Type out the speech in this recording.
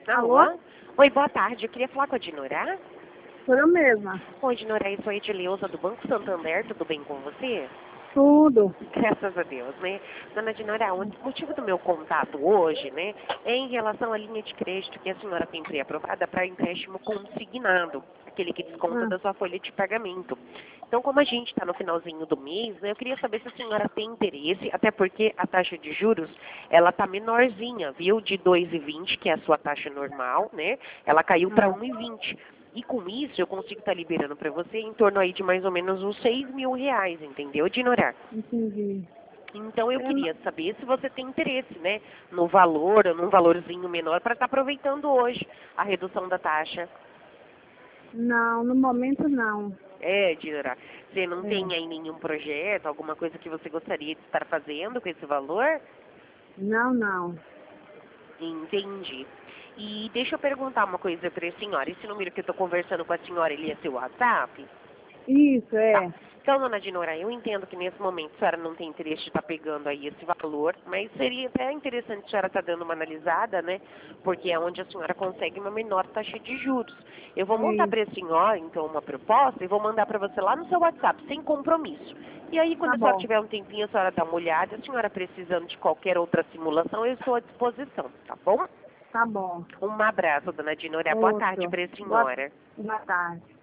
Alô? Alô? Oi, boa tarde. Eu queria falar com a Dinora. Sou eu mesma. Oi, Dinora, eu sou a Edileuza do Banco Santander. Tudo bem com você? Tudo. Graças a Deus, né? Dona Dinora, o motivo do meu contato hoje, né, é em relação à linha de crédito que a senhora tem pré-aprovada para empréstimo consignado, aquele que desconta Ah, da sua folha de pagamento. Então, como a gente está no finalzinho do mês, né, eu queria saber se a senhora tem interesse, até porque a taxa de juros, ela tá menorzinha, viu? De 2,20, que é a sua taxa normal, né? Ela caiu para ah, 1,20. E com isso, eu consigo estar liberando para você em torno aí de mais ou menos uns R$ 6.000, entendeu, Dinora? entendi. Então eu É, n- queria saber se você tem interesse, né, no valor ou num valorzinho menor para estar aproveitando hoje a redução da taxa. não, no momento não. É, Dira, você não É, tem aí nenhum projeto, alguma coisa que você gostaria de estar fazendo com esse valor? não. Entendi. E deixa eu perguntar uma coisa para a senhora. Esse número que eu estou conversando com a senhora, ele é seu WhatsApp? Isso, Tá. é. Então, dona Dinora, eu entendo que nesse momento a senhora não tem interesse de estar pegando aí esse valor, mas seria até interessante a senhora estar dando uma analisada, né? Porque é onde a senhora consegue uma menor taxa de juros. Eu vou montar Isso. para a senhora, então, uma proposta e vou mandar para você lá no seu WhatsApp, sem compromisso. E aí, quando Tá a senhora bom, tiver um tempinho, a senhora dá uma olhada. A senhora precisando de qualquer outra simulação, eu estou à disposição, tá bom? tá bom. Um abraço, dona Dinora. Boa tarde Outro. para a Boa, senhora. boa tarde.